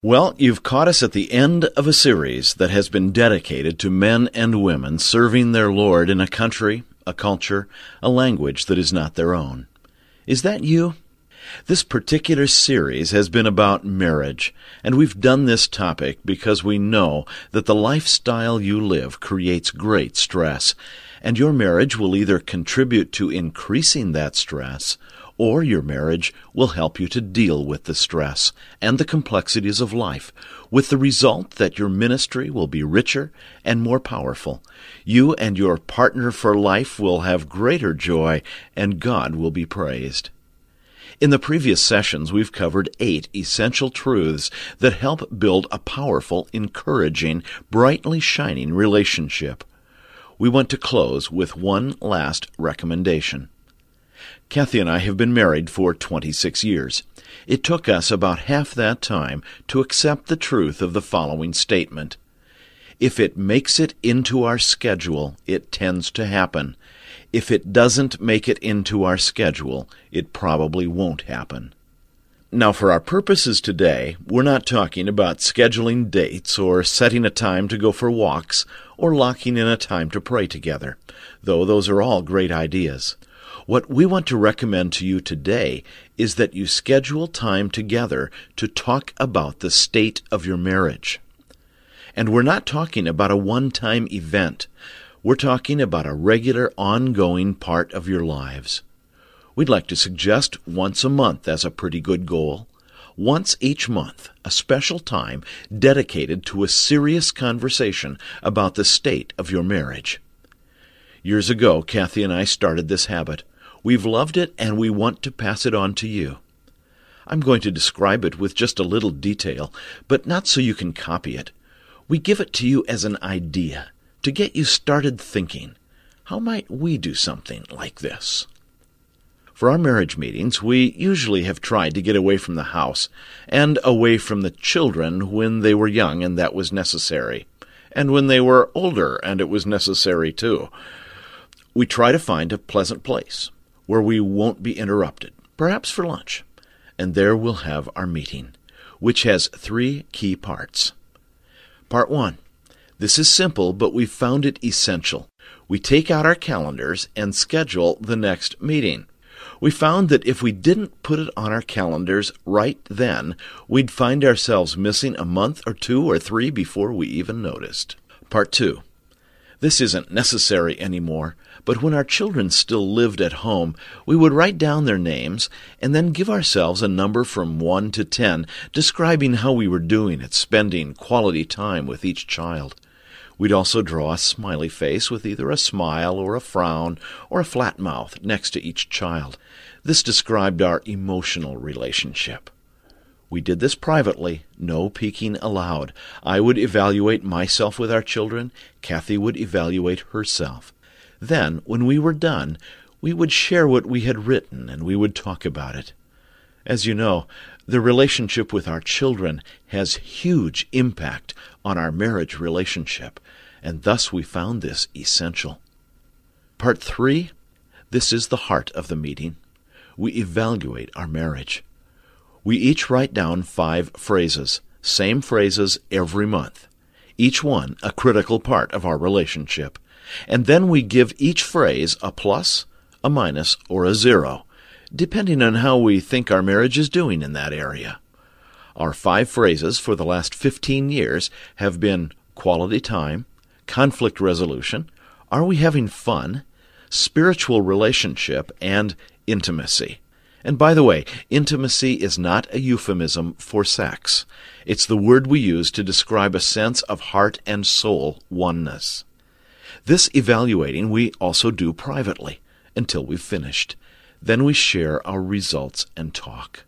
Well, you've caught us at the end of a series that has been dedicated to men and women serving their Lord in a country, a culture, a language that is not their own. Is that you? This particular series has been about marriage, and we've done this topic because we know that the lifestyle you live creates great stress, and your marriage will either contribute to increasing that stress, or your marriage will help you to deal with the stress and the complexities of life, with the result that your ministry will be richer and more powerful. You and your partner for life will have greater joy, and God will be praised. In the previous sessions, we've covered 8 essential truths that help build a powerful, encouraging, brightly shining relationship. We want to close with one last recommendation. Kathy and I have been married for 26 years. It took us about half that time to accept the truth of the following statement. If it makes it into our schedule, it tends to happen. If it doesn't make it into our schedule, it probably won't happen. Now, for our purposes today, we're not talking about scheduling dates or setting a time to go for walks or locking in a time to pray together, though those are all great ideas. What we want to recommend to you today is that you schedule time together to talk about the state of your marriage. And we're not talking about a one-time event. We're talking about a regular, ongoing part of your lives. We'd like to suggest once a month as a pretty good goal. Once each month, a special time dedicated to a serious conversation about the state of your marriage. Years ago, Kathy and I started this habit. We've loved it, and we want to pass it on to you. I'm going to describe it with just a little detail, but not so you can copy it. We give it to you as an idea, to get you started thinking, how might we do something like this? For our marriage meetings, we usually have tried to get away from the house and away from the children when they were young and that was necessary, and when they were older and it was necessary too. We try to find a pleasant place where we won't be interrupted, perhaps for lunch, and there we'll have our meeting, which has 3 key parts. Part 1. This is simple, but we've found it essential. We take out our calendars and schedule the next meeting. We found that if we didn't put it on our calendars right then, we'd find ourselves missing a month or 2 or 3 before we even noticed. Part 2. This isn't necessary anymore, but when our children still lived at home, we would write down their names and then give ourselves a number from 1 to 10, describing how we were doing at spending quality time with each child. We'd also draw a smiley face with either a smile or a frown or a flat mouth next to each child. This described our emotional relationship. We did this privately, no peeking allowed. I would evaluate myself with our children. Kathy would evaluate herself. Then, when we were done, we would share what we had written and we would talk about it. As you know, the relationship with our children has huge impact on our marriage relationship, and thus we found this essential. Part 3, this is the heart of the meeting. We evaluate our marriage. We each write down 5 phrases, same phrases every month, each one a critical part of our relationship. And then we give each phrase a plus, a minus, or a 0, depending on how we think our marriage is doing in that area. Our 5 phrases for the last 15 years have been quality time, conflict resolution, are we having fun, spiritual relationship, and intimacy. And by the way, intimacy is not a euphemism for sex. It's the word we use to describe a sense of heart and soul oneness. This evaluating we also do privately until we've finished. Then we share our results and talk.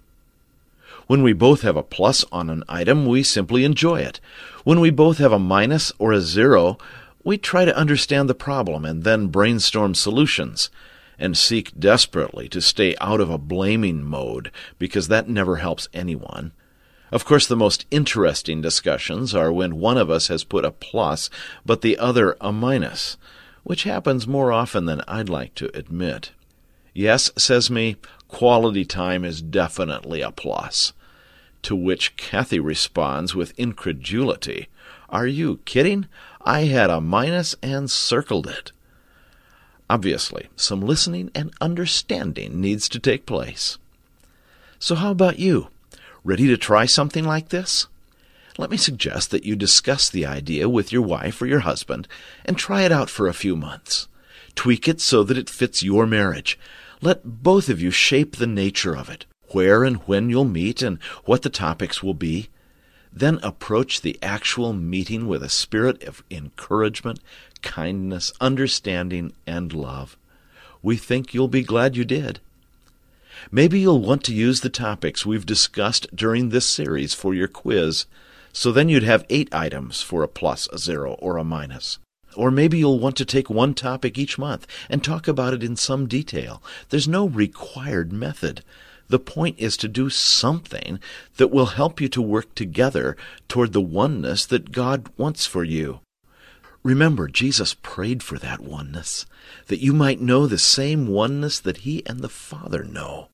When we both have a plus on an item, we simply enjoy it. When we both have a minus or a 0, we try to understand the problem and then brainstorm solutions and seek desperately to stay out of a blaming mode because that never helps anyone. Of course, the most interesting discussions are when one of us has put a plus, but the other a minus, which happens more often than I'd like to admit. Yes, says me, quality time is definitely a plus. To which Kathy responds with incredulity, "Are you kidding? I had a minus and circled it." Obviously, some listening and understanding needs to take place. So how about you? Ready to try something like this? Let me suggest that you discuss the idea with your wife or your husband and try it out for a few months. Tweak it so that it fits your marriage. Let both of you shape the nature of it, where and when you'll meet and what the topics will be. Then approach the actual meeting with a spirit of encouragement, kindness, understanding, and love. We think you'll be glad you did. Maybe you'll want to use the topics we've discussed during this series for your quiz, so then you'd have 8 items for a plus, a 0, or a minus. Or maybe you'll want to take one topic each month and talk about it in some detail. There's no required method. The point is to do something that will help you to work together toward the oneness that God wants for you. Remember, Jesus prayed for that oneness, that you might know the same oneness that He and the Father know.